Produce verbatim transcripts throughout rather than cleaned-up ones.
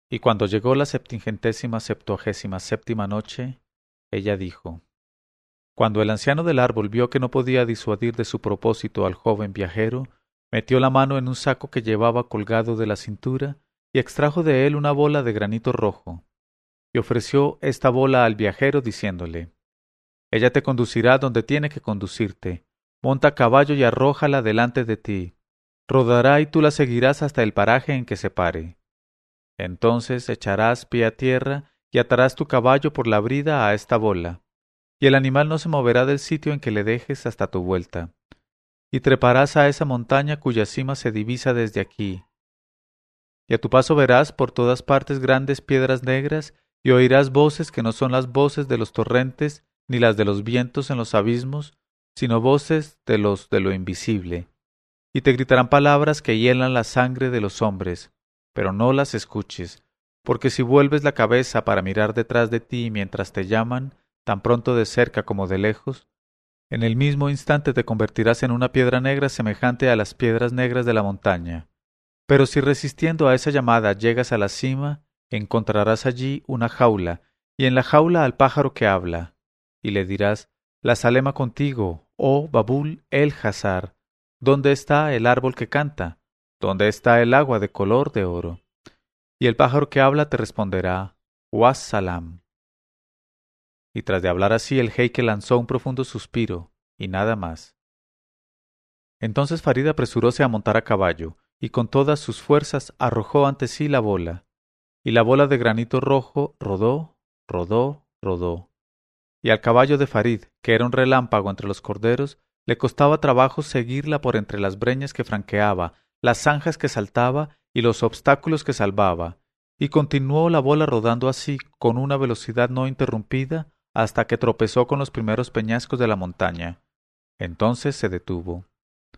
Y cuando llegó la septingentésima septuagésima séptima noche, ella dijo: Cuando el anciano del árbol vio que no podía disuadir de su propósito al joven viajero, metió la mano en un saco que llevaba colgado de la cintura y extrajo de él una bola de granito rojo, y ofreció esta bola al viajero diciéndole: Ella te conducirá donde tiene que conducirte. Monta a caballo y arrójala delante de ti. Rodará y tú la seguirás hasta el paraje en que se pare. Entonces echarás pie a tierra y atarás tu caballo por la brida a esta bola, y el animal no se moverá del sitio en que le dejes hasta tu vuelta. Y treparás a esa montaña cuya cima se divisa desde aquí. Y a tu paso verás por todas partes grandes piedras negras, y oirás voces que no son las voces de los torrentes, ni las de los vientos en los abismos, sino voces de los de lo invisible. Y te gritarán palabras que hielan la sangre de los hombres, pero no las escuches, porque si vuelves la cabeza para mirar detrás de ti mientras te llaman, tan pronto de cerca como de lejos, en el mismo instante te convertirás en una piedra negra semejante a las piedras negras de la montaña. Pero si resistiendo a esa llamada llegas a la cima, encontrarás allí una jaula, y en la jaula al pájaro que habla, y le dirás: La salema contigo, oh Babul el Hazar. ¿Dónde está el árbol que canta? ¿Dónde está el agua de color de oro? Y el pájaro que habla te responderá: Wassalam. Y tras de hablar así, el jeique lanzó un profundo suspiro, y nada más. Entonces Farid apresuróse a montar a caballo, y con todas sus fuerzas arrojó ante sí la bola. Y la bola de granito rojo rodó, rodó, rodó. Y al caballo de Farid, que era un relámpago entre los corderos, le costaba trabajo seguirla por entre las breñas que franqueaba, las zanjas que saltaba y los obstáculos que salvaba, y continuó la bola rodando así, con una velocidad no interrumpida, hasta que tropezó con los primeros peñascos de la montaña. Entonces se detuvo.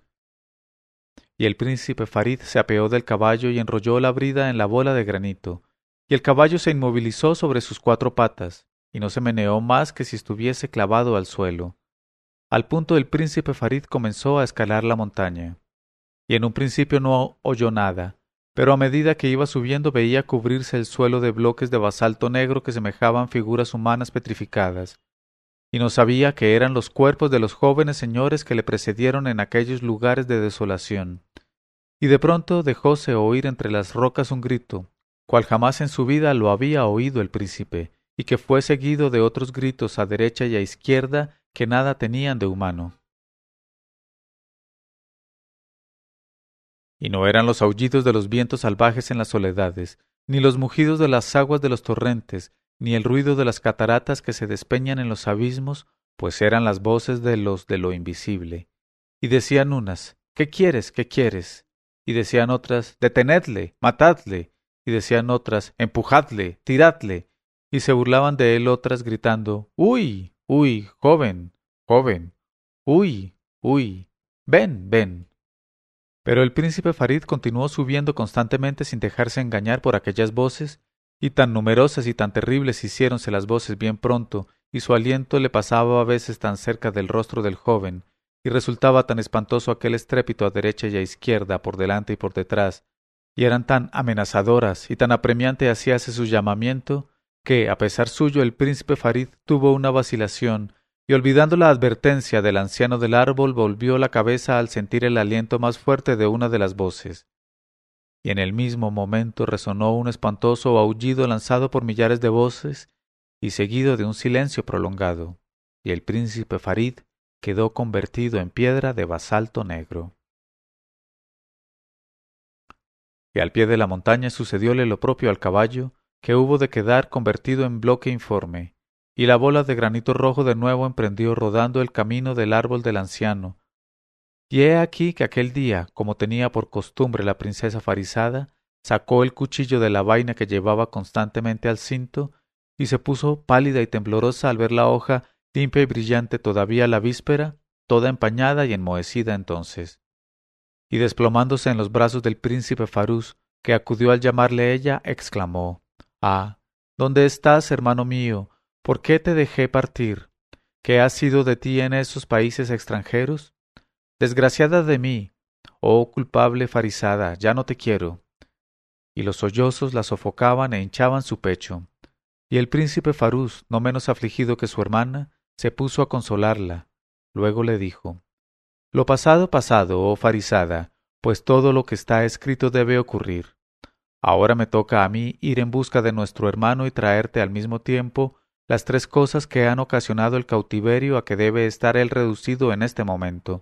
Y el príncipe Farid se apeó del caballo y enrolló la brida en la bola de granito, y el caballo se inmovilizó sobre sus cuatro patas, y no se meneó más que si estuviese clavado al suelo. Al punto el príncipe Farid comenzó a escalar la montaña, y en un principio no oyó nada, pero a medida que iba subiendo veía cubrirse el suelo de bloques de basalto negro que semejaban figuras humanas petrificadas, y no sabía que eran los cuerpos de los jóvenes señores que le precedieron en aquellos lugares de desolación. Y de pronto dejóse oír entre las rocas un grito, cual jamás en su vida lo había oído el príncipe, y que fue seguido de otros gritos a derecha y a izquierda que nada tenían de humano. Y no eran los aullidos de los vientos salvajes en las soledades, ni los mugidos de las aguas de los torrentes, ni el ruido de las cataratas que se despeñan en los abismos, pues eran las voces de los de lo invisible. Y decían unas: ¿Qué quieres? ¿Qué quieres? Y decían otras: Detenedle, matadle. Y decían otras: Empujadle, tiradle. Y se burlaban de él otras gritando: Uy, uy, joven, joven, uy, uy, ven, ven. Pero el príncipe Farid continuó subiendo constantemente sin dejarse engañar por aquellas voces, y tan numerosas y tan terribles hiciéronse las voces bien pronto, y su aliento le pasaba a veces tan cerca del rostro del joven, y resultaba tan espantoso aquel estrépito a derecha y a izquierda, por delante y por detrás, y eran tan amenazadoras y tan apremiante hacíase su llamamiento, que, a pesar suyo, el príncipe Farid tuvo una vacilación, y olvidando la advertencia del anciano del árbol, volvió la cabeza al sentir el aliento más fuerte de una de las voces. Y en el mismo momento resonó un espantoso aullido lanzado por millares de voces, y seguido de un silencio prolongado, y el príncipe Farid quedó convertido en piedra de basalto negro. Y al pie de la montaña sucedióle lo propio al caballo, que hubo de quedar convertido en bloque informe, y la bola de granito rojo de nuevo emprendió rodando el camino del árbol del anciano. Y he aquí que aquel día, como tenía por costumbre la princesa Farizada, sacó el cuchillo de la vaina que llevaba constantemente al cinto, y se puso pálida y temblorosa al ver la hoja limpia y brillante todavía la víspera, toda empañada y enmohecida entonces. Y desplomándose en los brazos del príncipe Farús, que acudió al llamarle ella, exclamó: «Ah, ¿dónde estás, hermano mío? ¿Por qué te dejé partir? ¿Qué ha sido de ti en esos países extranjeros? Desgraciada de mí, oh culpable Farizada, ya no te quiero». y los sollozos la sofocaban e hinchaban su pecho. Y el príncipe Farús, no menos afligido que su hermana, se puso a consolarla. Luego le dijo: Lo pasado, pasado, oh Farizada, pues todo lo que está escrito debe ocurrir. Ahora me toca a mí ir en busca de nuestro hermano y traerte al mismo tiempo las tres cosas que han ocasionado el cautiverio a que debe estar él reducido en este momento.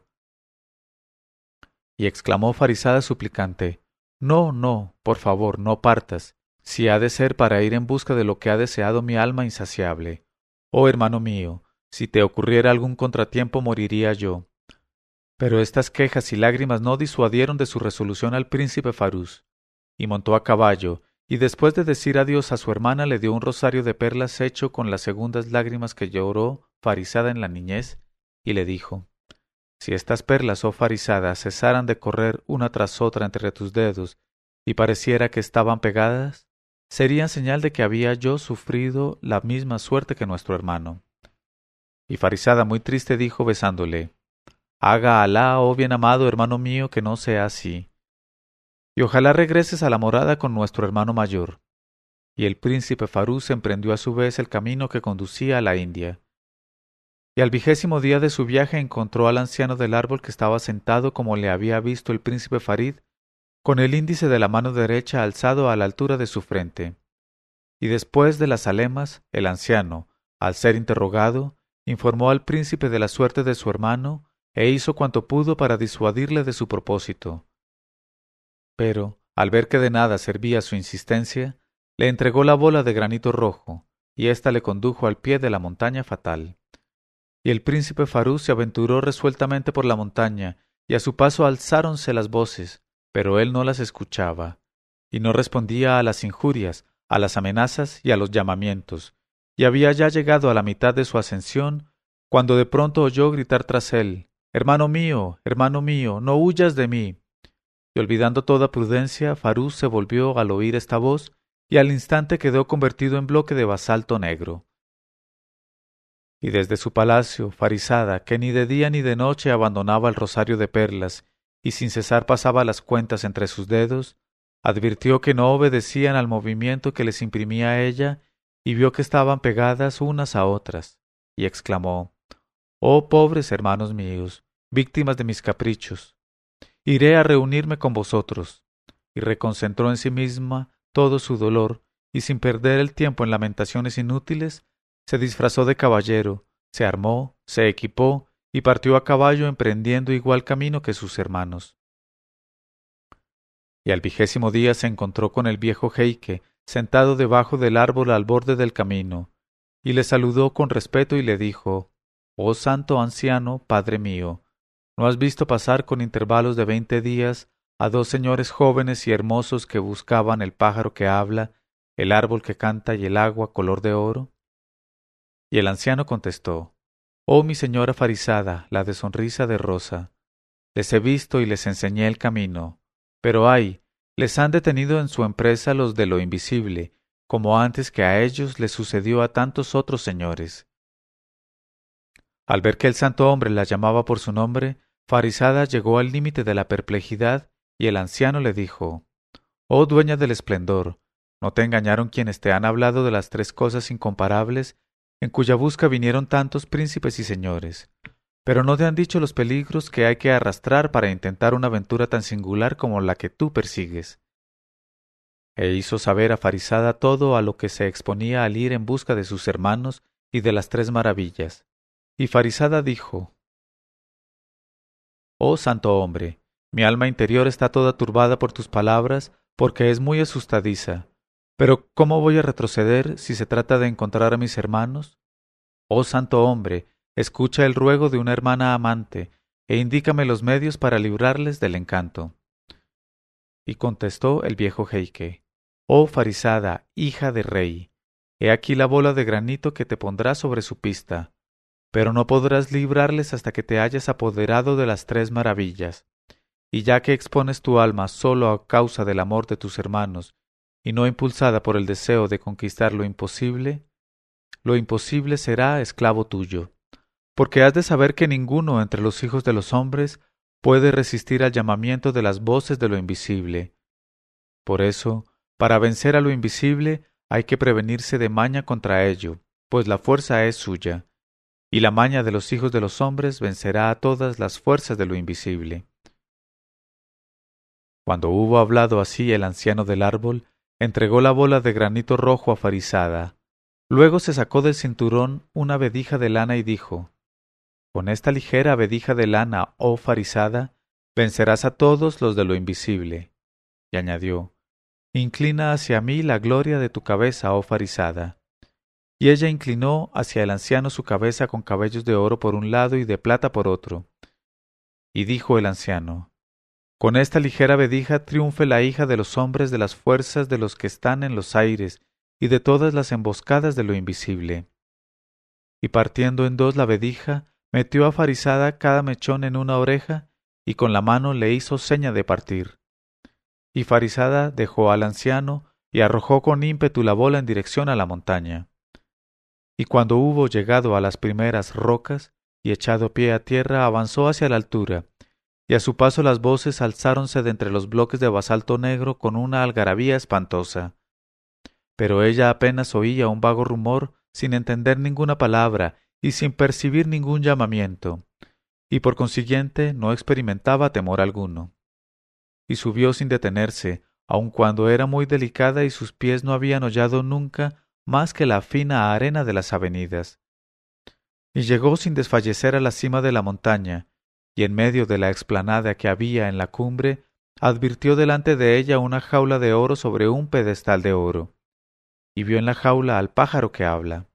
Y exclamó Farizada suplicante: No, no, por favor, no partas, si ha de ser para ir en busca de lo que ha deseado mi alma insaciable. Oh hermano mío, si te ocurriera algún contratiempo moriría yo. Pero estas quejas y lágrimas no disuadieron de su resolución al príncipe Farús, y montó a caballo, y después de decir adiós a su hermana le dio un rosario de perlas hecho con las segundas lágrimas que lloró Farizada en la niñez, y le dijo: Si estas perlas, oh Farizada, cesaran de correr una tras otra entre tus dedos, y pareciera que estaban pegadas, serían señal de que había yo sufrido la misma suerte que nuestro hermano. Y Farizada, muy triste, dijo besándole: Haga Alá, oh bien amado hermano mío, que no sea así. Y ojalá regreses a la morada con nuestro hermano mayor. Y el príncipe Farús emprendió a su vez el camino que conducía a la India. Y al vigésimo día de su viaje encontró al anciano del árbol que estaba sentado como le había visto el príncipe Farid, con el índice de la mano derecha alzado a la altura de su frente. Y después de las alemas, el anciano, al ser interrogado, informó al príncipe de la suerte de su hermano, e hizo cuanto pudo para disuadirle de su propósito. Pero, al ver que de nada servía su insistencia, le entregó la bola de granito rojo, y ésta le condujo al pie de la montaña fatal. Y el príncipe Farús se aventuró resueltamente por la montaña, y a su paso alzáronse las voces, pero él no las escuchaba, y no respondía a las injurias, a las amenazas y a los llamamientos, y había ya llegado a la mitad de su ascensión, cuando de pronto oyó gritar tras él: «Hermano mío, hermano mío, no huyas de mí». Y olvidando toda prudencia, Farús se volvió al oír esta voz, y al instante quedó convertido en bloque de basalto negro. Y desde su palacio, Farizada, que ni de día ni de noche abandonaba el rosario de perlas, y sin cesar pasaba las cuentas entre sus dedos, advirtió que no obedecían al movimiento que les imprimía ella, y vio que estaban pegadas unas a otras, y exclamó: «Oh pobres hermanos míos, víctimas de mis caprichos, iré a reunirme con vosotros». Y reconcentró en sí misma todo su dolor, y sin perder el tiempo en lamentaciones inútiles, se disfrazó de caballero, se armó, se equipó, y partió a caballo emprendiendo igual camino que sus hermanos. Y al vigésimo día se encontró con el viejo jeique, sentado debajo del árbol al borde del camino, y le saludó con respeto y le dijo: «Oh santo anciano, padre mío, ¿no has visto pasar con intervalos de veinte días a dos señores jóvenes y hermosos que buscaban el pájaro que habla, el árbol que canta y el agua color de oro?» Y el anciano contestó: «Oh mi señora Farizada, la de sonrisa de rosa, les he visto y les enseñé el camino, pero ay, les han detenido en su empresa los de lo invisible, como antes que a ellos les sucedió a tantos otros señores». Al ver que el santo hombre la llamaba por su nombre, Farizada llegó al límite de la perplejidad, y el anciano le dijo: «Oh dueña del esplendor, ¿no te engañaron quienes te han hablado de las tres cosas incomparables, en cuya busca vinieron tantos príncipes y señores? Pero no te han dicho los peligros que hay que arrastrar para intentar una aventura tan singular como la que tú persigues». E hizo saber a Farizada todo a lo que se exponía al ir en busca de sus hermanos y de las tres maravillas. Y Farizada dijo: «Oh santo hombre, mi alma interior está toda turbada por tus palabras, porque es muy asustadiza. Pero ¿cómo voy a retroceder si se trata de encontrar a mis hermanos? Oh santo hombre, escucha el ruego de una hermana amante, e indícame los medios para librarles del encanto». Y contestó el viejo jeique: «Oh Farizada, hija de rey, he aquí la bola de granito que te pondrá sobre su pista, pero no podrás librarles hasta que te hayas apoderado de las tres maravillas. Y ya que expones tu alma solo a causa del amor de tus hermanos, y no impulsada por el deseo de conquistar lo imposible, lo imposible será esclavo tuyo, porque has de saber que ninguno entre los hijos de los hombres puede resistir al llamamiento de las voces de lo invisible. Por eso, Para vencer a lo invisible hay que prevenirse de maña contra ello, pues la fuerza es suya, y la maña de los hijos de los hombres vencerá a todas las fuerzas de lo invisible. Cuando hubo hablado así el anciano del árbol, entregó la bola de granito rojo a Farisada. Luego se sacó del cinturón una vedija de lana y dijo: Con esta ligera vedija de lana, oh Farisada, vencerás a todos los de lo invisible. Y añadió: Inclina hacia mí la gloria de tu cabeza, oh Farisada. Y ella inclinó hacia el anciano su cabeza con cabellos de oro por un lado y de plata por otro. Y dijo el anciano: Con esta ligera vedija triunfe la hija de los hombres de las fuerzas de los que están en los aires y de todas las emboscadas de lo invisible. Y partiendo en dos la vedija, metió a Farisada cada mechón en una oreja y con la mano le hizo seña de partir. Y Farisada dejó al anciano y arrojó con ímpetu la bola en dirección a la montaña. Y cuando hubo llegado a las primeras rocas y echado pie a tierra, avanzó hacia la altura, y a su paso las voces alzáronse de entre los bloques de basalto negro con una algarabía espantosa. Pero ella apenas oía un vago rumor, sin entender ninguna palabra y sin percibir ningún llamamiento, y por consiguiente no experimentaba temor alguno. Y subió sin detenerse, aun cuando era muy delicada y sus pies no habían hollado nunca más que la fina arena de las avenidas. Y llegó sin desfallecer a la cima de la montaña, y en medio de la explanada que había en la cumbre, advirtió delante de ella una jaula de oro sobre un pedestal de oro, y vio en la jaula al pájaro que habla.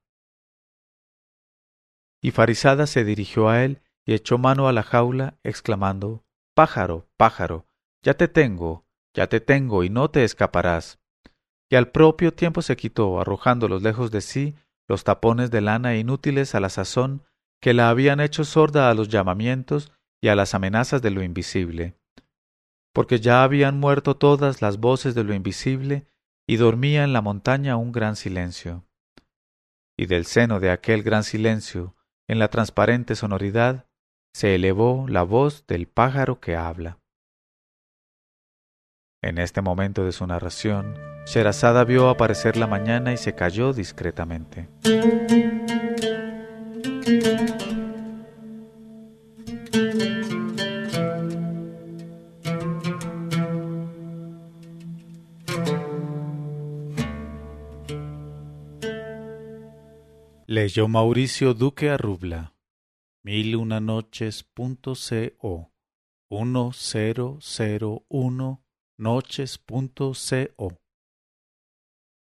Y Farisada se dirigió a él y echó mano a la jaula, exclamando: Pájaro, pájaro, ya te tengo, ya te tengo, y no te escaparás. Y al propio tiempo se quitó, arrojándolos lejos de sí, los tapones de lana inútiles a la sazón, que la habían hecho sorda a los llamamientos y a las amenazas de lo invisible. Porque ya habían muerto todas las voces de lo invisible, y dormía en la montaña un gran silencio. Y del seno de aquel gran silencio, en la transparente sonoridad, se elevó la voz del pájaro que habla. En este momento de su narración, Sherazada vio aparecer la mañana y se calló discretamente. Leyó Mauricio Duque Arrubla. Mil una noches punto co uno cero cero uno noches punto co